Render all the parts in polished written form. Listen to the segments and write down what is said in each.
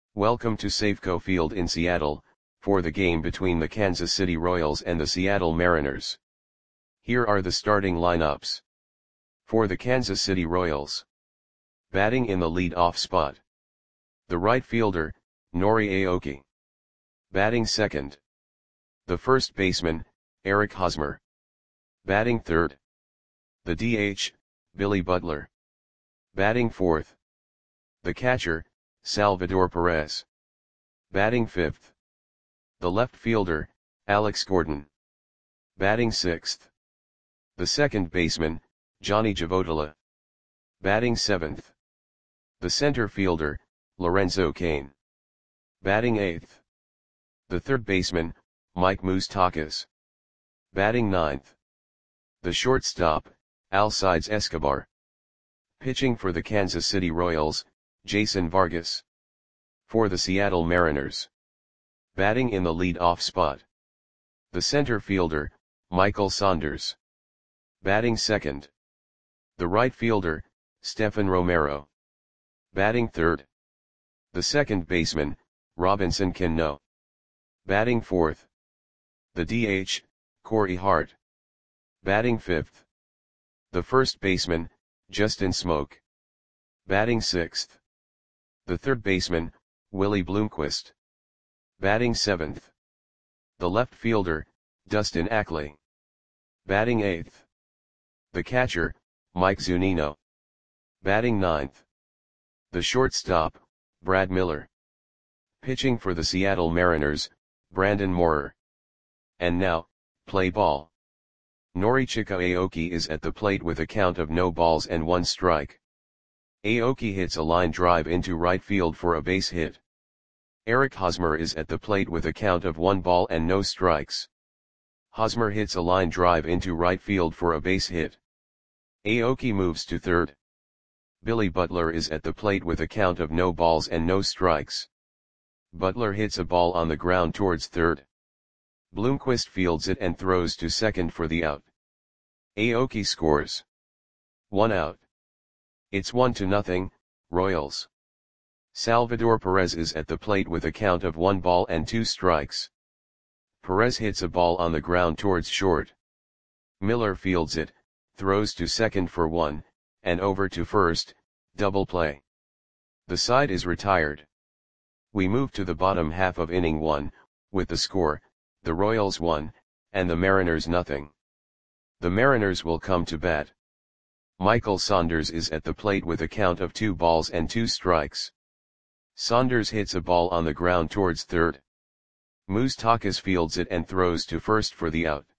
Welcome to Safeco Field in Seattle, for the game between the Kansas City Royals and the Seattle Mariners. Here are the starting lineups. For the Kansas City Royals. Batting in the lead-off spot. The right fielder, Nori Aoki. Batting second. The first baseman, Eric Hosmer. Batting third. The DH, Billy Butler. Batting fourth. The catcher, Salvador Perez. Batting fifth. The left fielder, Alex Gordon. Batting sixth. The second baseman, Johnny Givottola. Batting seventh. The center fielder, Lorenzo Cain. Batting eighth. The third baseman, Mike Moustakas. Batting ninth. The shortstop, Alcides Escobar. Pitching for the Kansas City Royals, Jason Vargas. For the Seattle Mariners. Batting in the lead-off spot. The center fielder, Michael Saunders. Batting second. The right fielder, Stephen Romero. Batting third. The second baseman, Robinson Cano. Batting fourth. The DH, Corey Hart. Batting fifth. The first baseman, Justin Smoak. Batting sixth. The third baseman, Willie Bloomquist. Batting seventh. The left fielder, Dustin Ackley. Batting eighth. The catcher, Mike Zunino. Batting ninth. The shortstop, Brad Miller. Pitching for the Seattle Mariners, Brandon Moorer. And now, play ball. Norichika Aoki is at the plate with a count of no balls and 1 strike. Aoki hits a line drive into right field for a base hit. Eric Hosmer is at the plate with a count of 1 ball and no strikes. Hosmer hits a line drive into right field for a base hit. Aoki moves to third. Billy Butler is at the plate with a count of no balls and no strikes. Butler hits a ball on the ground towards third. Bloomquist fields it and throws to second for the out. Aoki scores. 1 out. It's 1-0, Royals. Salvador Perez is at the plate with a count of 1 ball and 2 strikes. Perez hits a ball on the ground towards short. Miller fields it, throws to second for 1, and over to first, double play. The side is retired. We move to the bottom half of inning 1, with the score, the Royals 1, and the Mariners 0. The Mariners will come to bat. Michael Saunders is at the plate with a count of 2 balls and 2 strikes. Saunders hits a ball on the ground towards third. Moustakas fields it and throws to first for the out.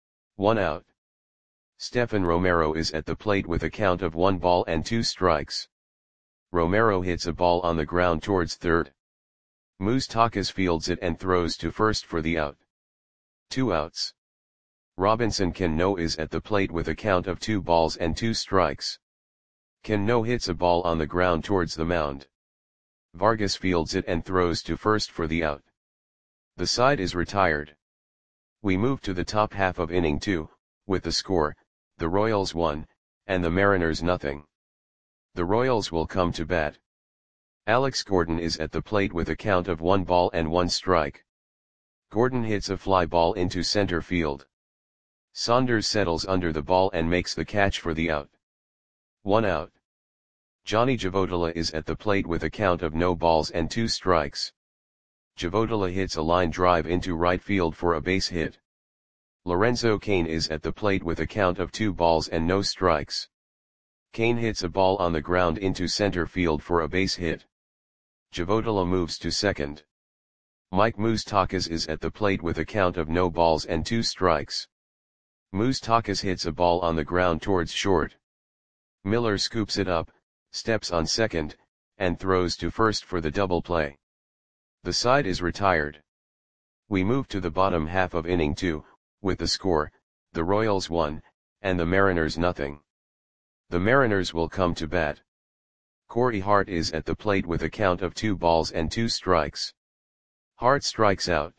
1 out. Stephen Romero is at the plate with a count of 1 ball and 2 strikes. Romero hits a ball on the ground towards third. Moustakas fields it and throws to first for the out. 2 outs. Robinson Cano is at the plate with a count of 2 balls and 2 strikes. Cano hits a ball on the ground towards the mound. Vargas fields it and throws to first for the out. The side is retired. We move to the top half of inning 2, with the score, the Royals 1, and the Mariners 0. The Royals will come to bat. Alex Gordon is at the plate with a count of 1 ball and 1 strike. Gordon hits a fly ball into center field. Saunders settles under the ball and makes the catch for the out. 1 out. Johnny Givottola is at the plate with a count of no balls and 2 strikes. Givottola hits a line drive into right field for a base hit. Lorenzo Cain is at the plate with a count of 2 balls and no strikes. Cain hits a ball on the ground into center field for a base hit. Givottola moves to second. Mike Moustakas is at the plate with a count of no balls and 2 strikes. Moustakas hits a ball on the ground towards short. Miller scoops it up, steps on second, and throws to first for the double play. The side is retired. We move to the bottom half of inning 2, with the score, the Royals 1, and the Mariners 0. The Mariners will come to bat. Corey Hart is at the plate with a count of 2 balls and 2 strikes. Hart strikes out.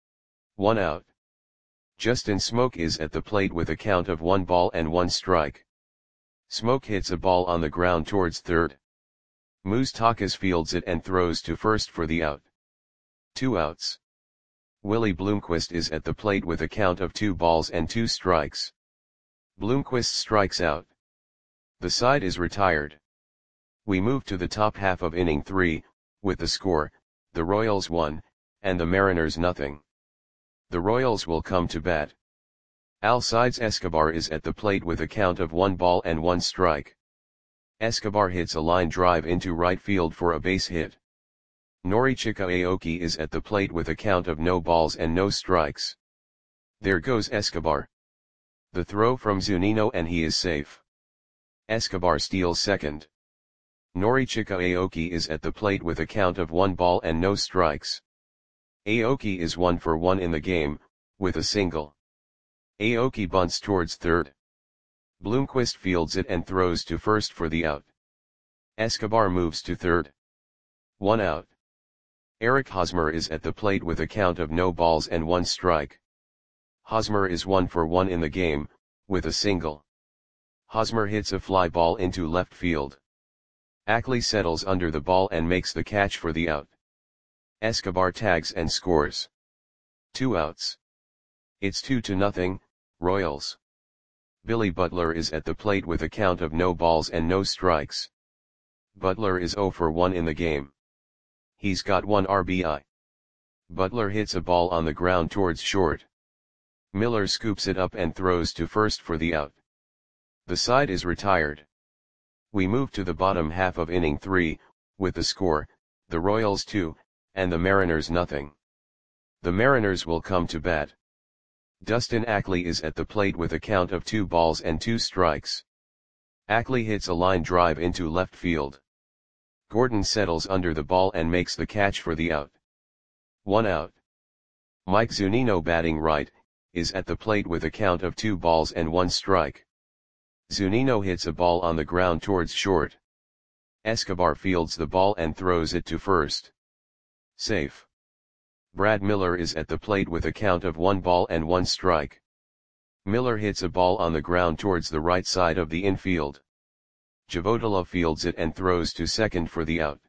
1 out. Justin Smoak is at the plate with a count of 1 ball and 1 strike. Smoak hits a ball on the ground towards third. Moustakas fields it and throws to first for the out. 2 outs. Willie Bloomquist is at the plate with a count of 2 balls and 2 strikes. Bloomquist strikes out. The side is retired. We move to the top half of inning 3, with the score, the Royals 1, and the Mariners nothing. The Royals will come to bat. Alcides Escobar is at the plate with a count of 1 ball and 1 strike. Escobar hits a line drive into right field for a base hit. Norichika Aoki is at the plate with a count of no balls and no strikes. There goes Escobar. The throw from Zunino and he is safe. Escobar steals second. Norichika Aoki is at the plate with a count of 1 ball and no strikes. Aoki is 1 for 1 in the game, with a single. Aoki bunts towards third. Bloomquist fields it and throws to first for the out. Escobar moves to third. 1 out. Eric Hosmer is at the plate with a count of no balls and 1 strike. Hosmer is 1 for 1 in the game, with a single. Hosmer hits a fly ball into left field. Ackley settles under the ball and makes the catch for the out. Escobar tags and scores. 2 outs. It's 2-0, Royals. Billy Butler is at the plate with a count of no balls and no strikes. Butler is 0 for 1 in the game. He's got 1 RBI. Butler hits a ball on the ground towards short. Miller scoops it up and throws to first for the out. The side is retired. We move to the bottom half of inning 3, with the score, the Royals 2, and the Mariners nothing. The Mariners will come to bat. Dustin Ackley is at the plate with a count of 2 balls and 2 strikes. Ackley hits a line drive into left field. Gordon settles under the ball and makes the catch for the out. 1 out. Mike Zunino, batting right, is at the plate with a count of 2 balls and 1 strike. Zunino hits a ball on the ground towards short. Escobar fields the ball and throws it to first. Safe. Brad Miller is at the plate with a count of 1 ball and 1 strike. Miller hits a ball on the ground towards the right side of the infield. Javotola fields it and throws to second for the out.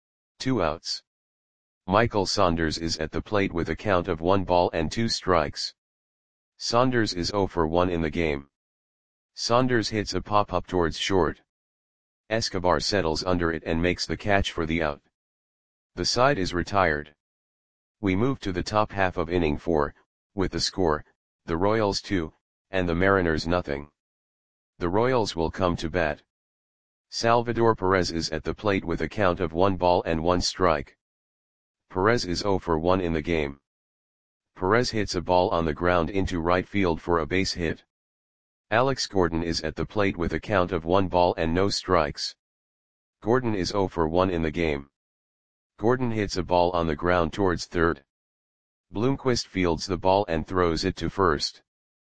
2 outs. Michael Saunders is at the plate with a count of 1 ball and 2 strikes. Saunders is 0 for 1 in the game. Saunders hits a pop-up towards short. Escobar settles under it and makes the catch for the out. The side is retired. We move to the top half of inning 4, with the score, the Royals 2, and the Mariners nothing. The Royals will come to bat. Salvador Perez is at the plate with a count of 1 ball and 1 strike. Perez is 0 for 1 in the game. Perez hits a ball on the ground into right field for a base hit. Alex Gordon is at the plate with a count of 1 ball and no strikes. Gordon is 0 for 1 in the game. Gordon hits a ball on the ground towards third. Bloomquist fields the ball and throws it to first.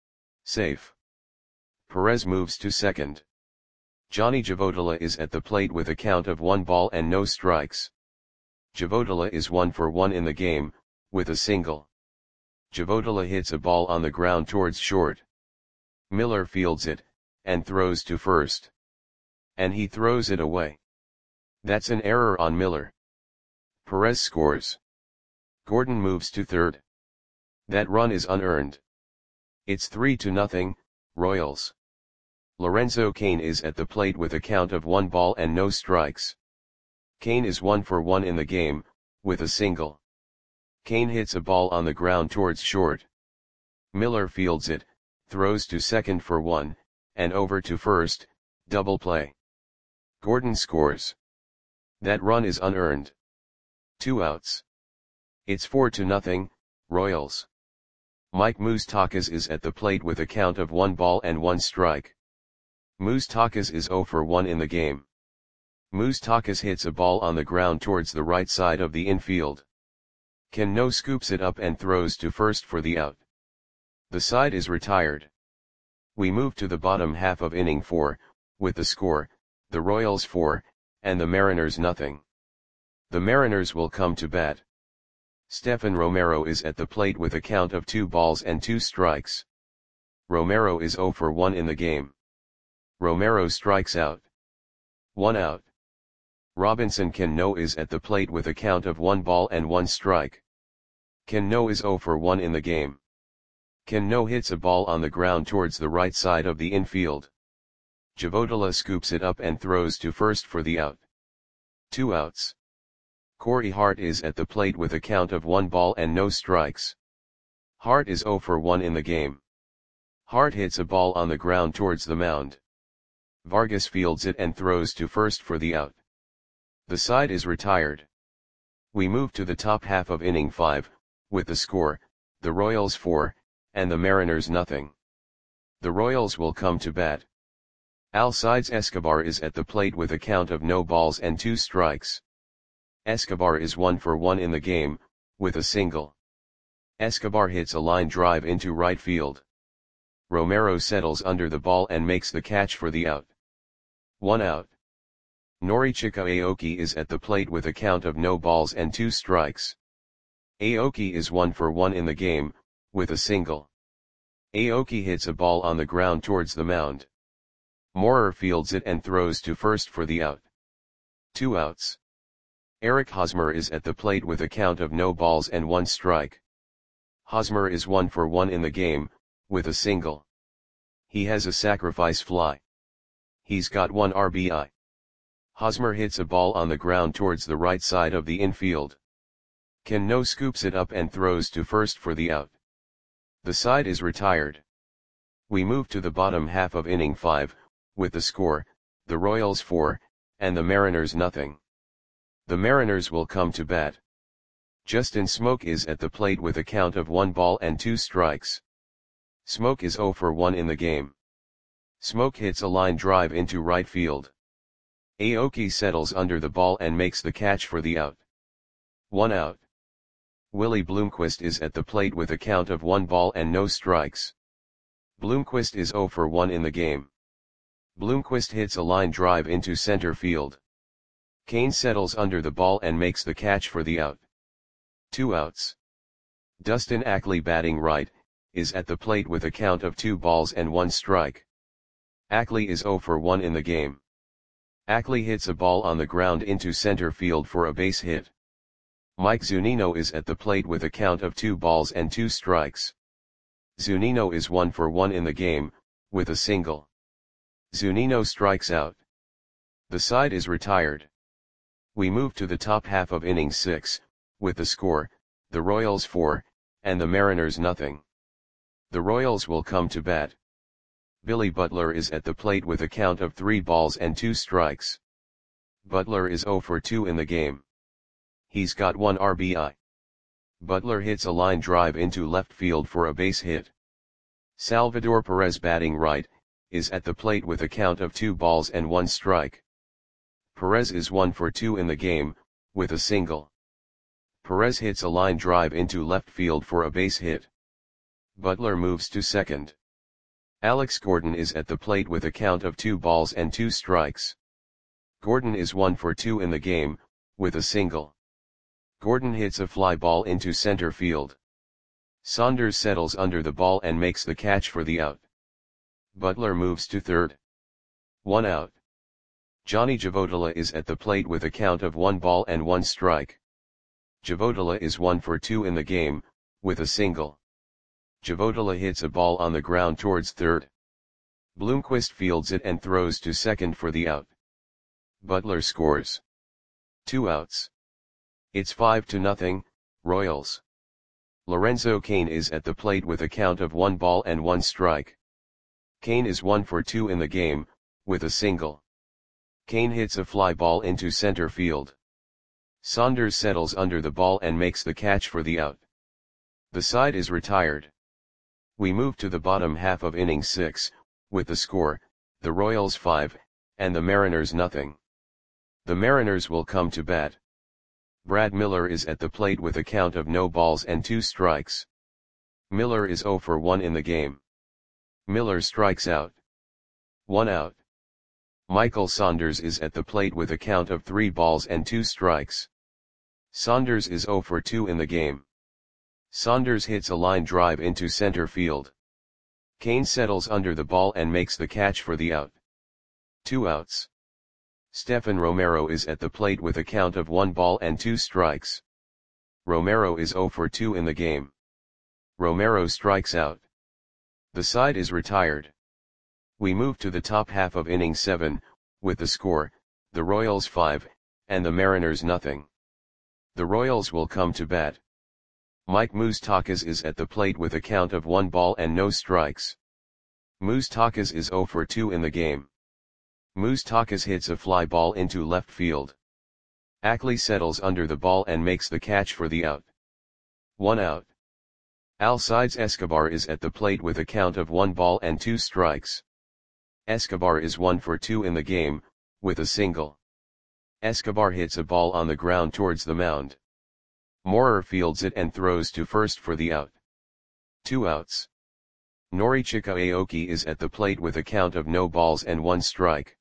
Safe. Perez moves to second. Johnny Javotola is at the plate with a count of 1 ball and no strikes. Javotola is 1 for 1 in the game, with a single. Javotola hits a ball on the ground towards short. Miller fields it, and throws to first. And he throws it away. That's an error on Miller. Perez scores. Gordon moves to third. That run is unearned. It's 3-0, Royals. Lorenzo Cain is at the plate with a count of 1 ball and no strikes. Cain is 1 for 1 in the game, with a single. Cain hits a ball on the ground towards short. Miller fields it, throws to second for 1, and over to first, double play. Gordon scores. That run is unearned. 2 outs. It's 4-0, Royals. Mike Moustakas is at the plate with a count of 1 ball and 1 strike. Moustakas is 0 for 1 in the game. Moustakas hits a ball on the ground towards the right side of the infield. Cano scoops it up and throws to first for the out. The side is retired. We move to the bottom half of inning 4, with the score, the Royals 4, and the Mariners nothing. The Mariners will come to bat. Stephen Romero is at the plate with a count of 2 balls and 2 strikes. Romero is 0 for 1 in the game. Romero strikes out. 1 out. Robinson Cano is at the plate with a count of 1 ball and 1 strike. Cano is 0 for 1 in the game. Cano hits a ball on the ground towards the right side of the infield. Javotola scoops it up and throws to first for the out. 2 outs. Corey Hart is at the plate with a count of 1 ball and no strikes. Hart is 0 for 1 in the game. Hart hits a ball on the ground towards the mound. Vargas fields it and throws to first for the out. The side is retired. We move to the top half of inning 5, with the score, the Royals 4, and the Mariners nothing. The Royals will come to bat. Alcides Escobar is at the plate with a count of no balls and 2 strikes. Escobar is 1 for 1 in the game, with a single. Escobar hits a line drive into right field. Romero settles under the ball and makes the catch for the out. 1 out. Norichika Aoki is at the plate with a count of no balls and 2 strikes. Aoki is 1 for 1 in the game, with a single. Aoki hits a ball on the ground towards the mound. Moorer fields it and throws to first for the out. 2 outs. Eric Hosmer is at the plate with a count of no balls and 1 strike. Hosmer is 1 for 1 in the game, with a single. He has a sacrifice fly. He's got 1 RBI. Hosmer hits a ball on the ground towards the right side of the infield. Cano scoops it up and throws to first for the out. The side is retired. We move to the bottom half of inning 5, with the score, the Royals 4, and the Mariners nothing. The Mariners will come to bat. Justin Smoke is at the plate with a count of 1 ball and 2 strikes. Smoke is 0 for 1 in the game. Smoke hits a line drive into right field. Aoki settles under the ball and makes the catch for the out. 1 out. Willie Bloomquist is at the plate with a count of 1 ball and no strikes. Bloomquist is 0 for 1 in the game. Bloomquist hits a line drive into center field. Kane settles under the ball and makes the catch for the out. 2 outs. Dustin Ackley, batting right, is at the plate with a count of 2 balls and 1 strike. Ackley is 0 for 1 in the game. Ackley hits a ball on the ground into center field for a base hit. Mike Zunino is at the plate with a count of 2 balls and 2 strikes. Zunino is 1 for 1 in the game, with a single. Zunino strikes out. The side is retired. We move to the top half of inning 6, with the score, the Royals 4, and the Mariners nothing. The Royals will come to bat. Billy Butler is at the plate with a count of 3 balls and 2 strikes. Butler is 0 for 2 in the game. He's got 1 RBI. Butler hits a line drive into left field for a base hit. Salvador Perez, batting right, is at the plate with a count of 2 balls and 1 strike. Perez is 1 for 2 in the game, with a single. Perez hits a line drive into left field for a base hit. Butler moves to second. Alex Gordon is at the plate with a count of 2 balls and 2 strikes. Gordon is 1 for 2 in the game, with a single. Gordon hits a fly ball into center field. Saunders settles under the ball and makes the catch for the out. Butler moves to third. 1 out. Johnny Javotola is at the plate with a count of 1 ball and 1 strike. Javotola is 1 for 2 in the game, with a single. Javotola hits a ball on the ground towards third. Bloomquist fields it and throws to second for the out. Butler scores. 2 outs. It's 5-0, Royals. Lorenzo Cain is at the plate with a count of 1 ball and 1 strike. Cain is 1 for 2 in the game, with a single. Cain hits a fly ball into center field. Saunders settles under the ball and makes the catch for the out. The side is retired. We move to the bottom half of inning 6, with the score, the Royals 5, and the Mariners nothing. The Mariners will come to bat. Brad Miller is at the plate with a count of no balls and 2 strikes. Miller is 0 for 1 in the game. Miller strikes out. 1 out. Michael Saunders is at the plate with a count of 3 balls and 2 strikes. Saunders is 0 for 2 in the game. Saunders hits a line drive into center field. Cain settles under the ball and makes the catch for the out. 2 outs. Stefan Romero is at the plate with a count of 1 ball and 2 strikes. Romero is 0 for 2 in the game. Romero strikes out. The side is retired. We move to the top half of inning 7, with the score, the Royals 5, and the Mariners nothing. The Royals will come to bat. Mike Moustakas is at the plate with a count of 1 ball and no strikes. Moustakas is 0 for 2 in the game. Moustakas hits a fly ball into left field. Ackley settles under the ball and makes the catch for the out. 1 out. Alcides Escobar is at the plate with a count of 1 ball and 2 strikes. Escobar is 1 for 2 in the game, with a single. Escobar hits a ball on the ground towards the mound. Moorer fields it and throws to first for the out. 2 outs. Norichika Aoki is at the plate with a count of no balls and 1 strike.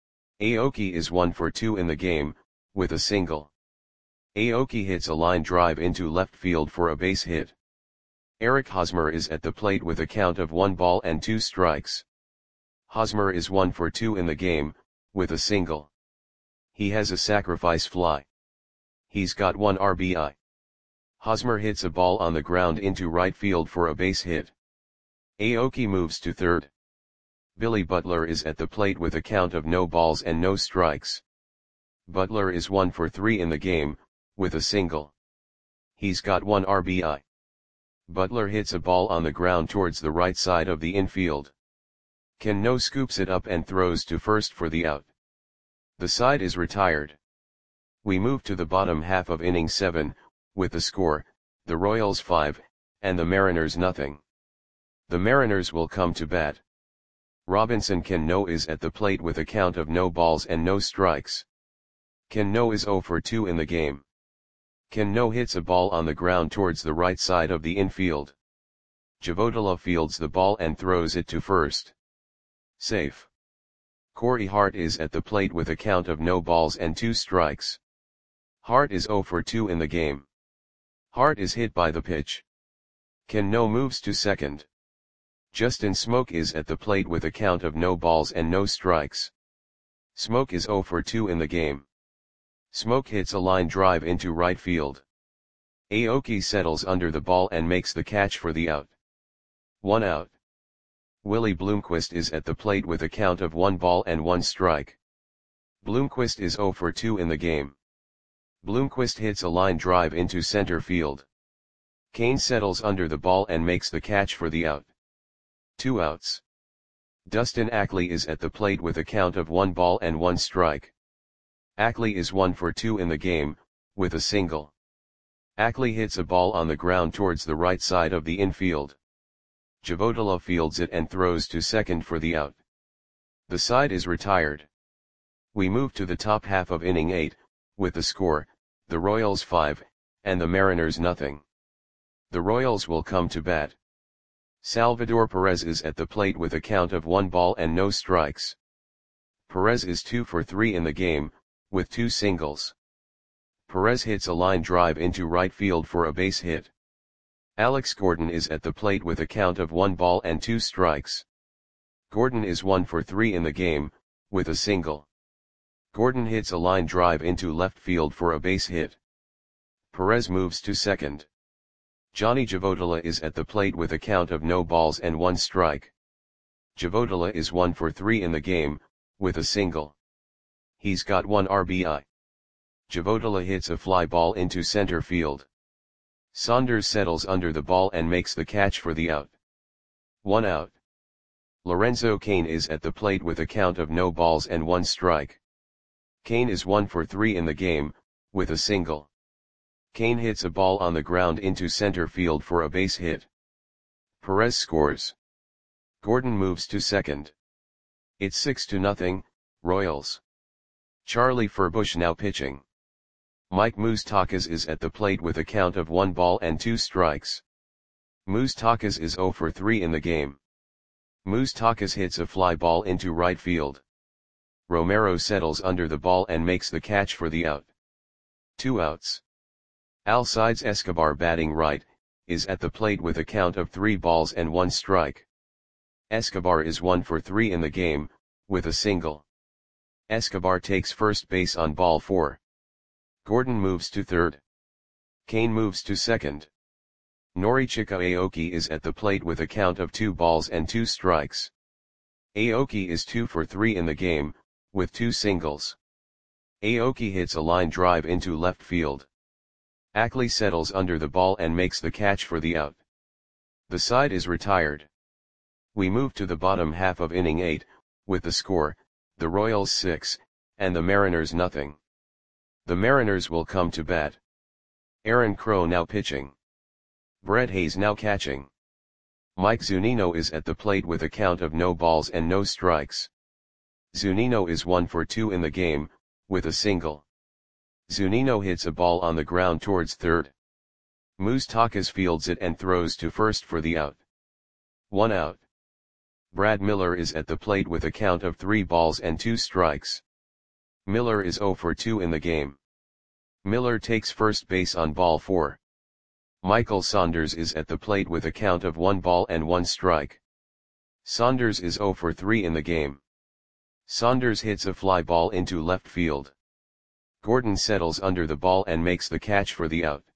Aoki is 1 for 2 in the game, with a single. Aoki hits a line drive into left field for a base hit. Eric Hosmer is at the plate with a count of 1 ball and 2 strikes. Hosmer is 1 for 2 in the game, with a single. He has a sacrifice fly. He's got 1 RBI. Hosmer hits a ball on the ground into right field for a base hit. Aoki moves to third. Billy Butler is at the plate with a count of no balls and no strikes. Butler is 1 for 3 in the game, with a single. He's got 1 RBI. Butler hits a ball on the ground towards the right side of the infield. Cano scoops it up and throws to first for the out. The side is retired. We move to the bottom half of inning 7, with the score, the Royals 5, and the Mariners nothing. The Mariners will come to bat. Robinson Cano is at the plate with a count of no balls and no strikes. Cano is 0 for 2 in the game. Cano hits a ball on the ground towards the right side of the infield. Javodala fields the ball and throws it to first. Safe. Corey Hart is at the plate with a count of no balls and 2 strikes. Hart is 0 for 2 in the game. Hart is hit by the pitch. Cano moves to second. Justin Smoke is at the plate with a count of no balls and no strikes. Smoke is 0 for 2 in the game. Smoke hits a line drive into right field. Aoki settles under the ball and makes the catch for the out. 1 out. Willie Bloomquist is at the plate with a count of 1 ball and 1 strike. Bloomquist is 0 for 2 in the game. Bloomquist hits a line drive into center field. Kane settles under the ball and makes the catch for the out. 2 outs. Dustin Ackley is at the plate with a count of 1 ball and 1 strike. Ackley is 1 for 2 in the game, with a single. Ackley hits a ball on the ground towards the right side of the infield. Javodala fields it and throws to second for the out. The side is retired. We move to the top half of inning 8, with the score, the Royals 5, and the Mariners nothing. The Royals will come to bat. Salvador Perez is at the plate with a count of 1 ball and no strikes. Perez is 2 for 3 in the game, with 2 singles. Perez hits a line drive into right field for a base hit. Alex Gordon is at the plate with a count of 1 ball and 2 strikes. Gordon is 1 for 3 in the game, with a single. Gordon hits a line drive into left field for a base hit. Perez moves to second. Johnny Javodala is at the plate with a count of no balls and 1 strike. Javodala is 1 for 3 in the game, with a single. He's got 1 RBI. Javodala hits a fly ball into center field. Saunders settles under the ball and makes the catch for the out. 1 out. Lorenzo Cain is at the plate with a count of no balls and 1 strike. Cain is 1 for 3 in the game, with a single. Cain hits a ball on the ground into center field for a base hit. Perez scores. Gordon moves to second. It's 6-0, Royals. Charlie Furbush now pitching. Mike Moustakas is at the plate with a count of 1 ball and 2 strikes. Moustakas is 0 for 3 in the game. Moustakas hits a fly ball into right field. Romero settles under the ball and makes the catch for the out. 2 outs. Alcides Escobar batting right, is at the plate with a count of 3 balls and 1 strike. Escobar is 1 for 3 in the game, with a single. Escobar takes first base on ball 4. Gordon moves to third. Kane moves to second. Norichika Aoki is at the plate with a count of 2 balls and 2 strikes. Aoki is 2 for 3 in the game, with 2 singles. Aoki hits a line drive into left field. Ackley settles under the ball and makes the catch for the out. The side is retired. We move to the bottom half of inning 8, with the score, the Royals 6, and the Mariners nothing. The Mariners will come to bat. Aaron Crow now pitching. Brett Hayes now catching. Mike Zunino is at the plate with a count of no balls and no strikes. Zunino is 1 for 2 in the game, with a single. Zunino hits a ball on the ground towards third. Moustakas fields it and throws to first for the out. 1 out. Brad Miller is at the plate with a count of 3 balls and 2 strikes. Miller is 0 for 2 in the game. Miller takes first base on ball 4. Michael Saunders is at the plate with a count of 1 ball and 1 strike. Saunders is 0 for 3 in the game. Saunders hits a fly ball into left field. Gordon settles under the ball and makes the catch for the out.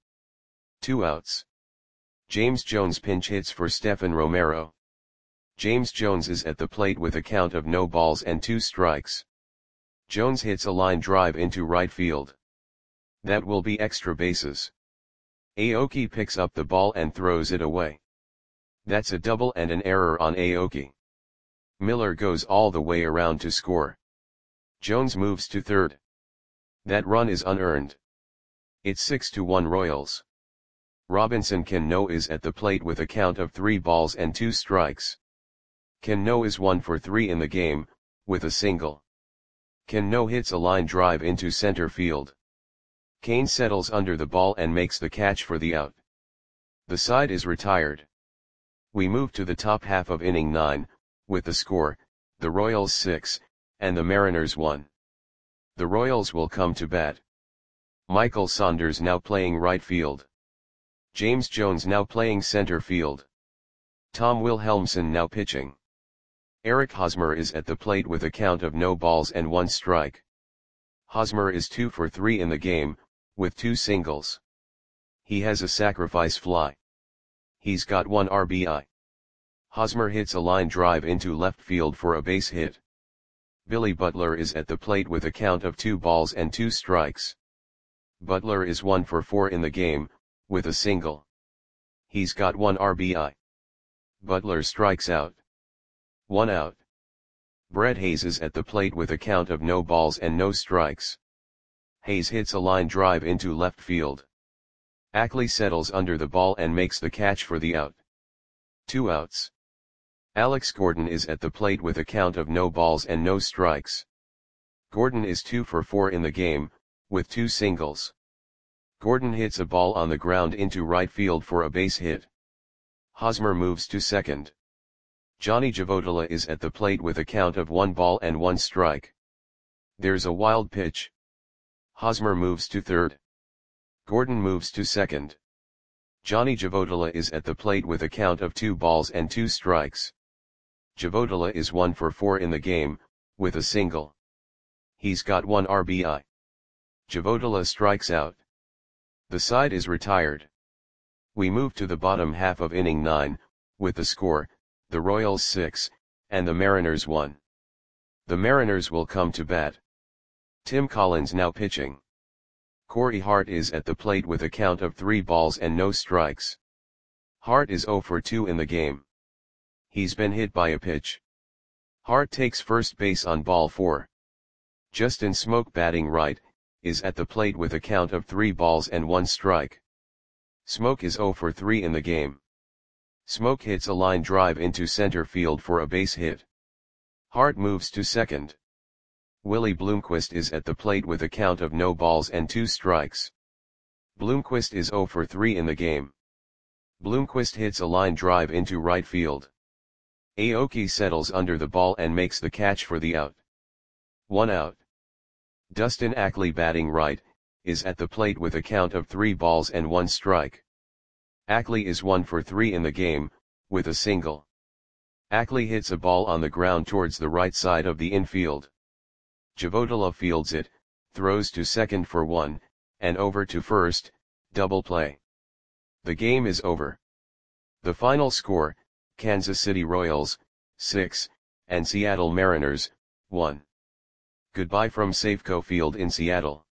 2 outs. James Jones pinch hits for Stephen Romero. James Jones is at the plate with a count of no balls and 2 strikes. Jones hits a line drive into right field. That will be extra bases. Aoki picks up the ball and throws it away. That's a double and an error on Aoki. Miller goes all the way around to score. Jones moves to third. That run is unearned. It's 6-1 Royals. Robinson Cano is at the plate with a count of 3 balls and 2 strikes. Cano is 1 for 3 in the game, with a single. Cano hits a line drive into center field. Kane settles under the ball and makes the catch for the out. The side is retired. We move to the top half of inning 9, with the score, the Royals 6, and the Mariners 1. The Royals will come to bat. Michael Saunders now playing right field. James Jones now playing center field. Tom Wilhelmsen now pitching. Eric Hosmer is at the plate with a count of no balls and 1 strike. Hosmer is 2 for 3 in the game, with 2 singles. He has a sacrifice fly. He's got 1 RBI. Hosmer hits a line drive into left field for a base hit. Billy Butler is at the plate with a count of 2 balls and 2 strikes. Butler is 1 for 4 in the game, with a single. He's got 1 RBI. Butler strikes out. 1 out. Brett Hayes is at the plate with a count of no balls and no strikes. Hayes hits a line drive into left field. Ackley settles under the ball and makes the catch for the out. 2 outs. Alex Gordon is at the plate with a count of no balls and no strikes. Gordon is 2 for 4 in the game, with 2 singles. Gordon hits a ball on the ground into right field for a base hit. Hosmer moves to second. Johnny Javotola is at the plate with a count of 1 ball and 1 strike. There's a wild pitch. Hosmer moves to third. Gordon moves to second. Johnny Javotola is at the plate with a count of 2 balls and 2 strikes. Javotola is 1 for 4 in the game, with a single. He's got 1 RBI. Javotola strikes out. The side is retired. We move to the bottom half of inning 9, with the score, the Royals 6, and the Mariners 1. The Mariners will come to bat. Tim Collins now pitching. Corey Hart is at the plate with a count of 3 balls and no strikes. Hart is 0 for 2 in the game. He's been hit by a pitch. Hart takes first base on ball 4. Justin Smoke batting right, is at the plate with a count of 3 balls and 1 strike. Smoke is 0 for 3 in the game. Smoke hits a line drive into center field for a base hit. Hart moves to second. Willie Bloomquist is at the plate with a count of no balls and 2 strikes. Bloomquist is 0 for 3 in the game. Bloomquist hits a line drive into right field. Aoki settles under the ball and makes the catch for the out. 1 out. Dustin Ackley batting right, is at the plate with a count of 3 balls and 1 strike. Ackley is 1 for 3 in the game, with a single. Ackley hits a ball on the ground towards the right side of the infield. Javodala fields it, throws to second for 1, and over to first, double play. The game is over. The final score, Kansas City Royals, 6, and Seattle Mariners, 1. Goodbye from Safeco Field in Seattle.